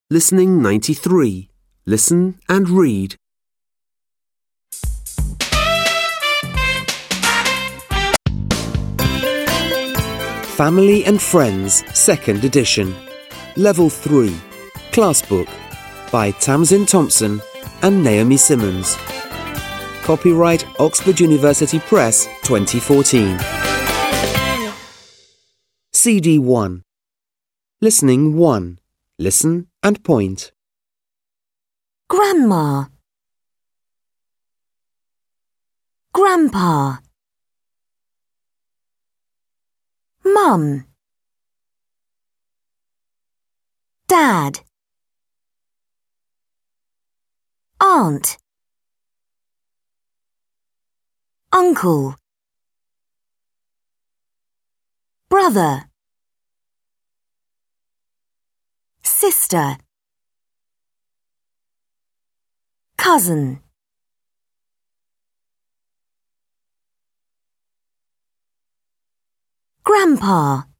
Listening 93. Listen and read. Family and Friends, 2nd edition. Level 3. Class book by Tamsin Thompson and Naomi Simmons. Copyright Oxford University Press 2014. CD 1. Listening 1. Listen and point. Grandma, Grandpa, Mum, Dad, Aunt, Uncle, Brother, Sister, Cousin. Grandpa,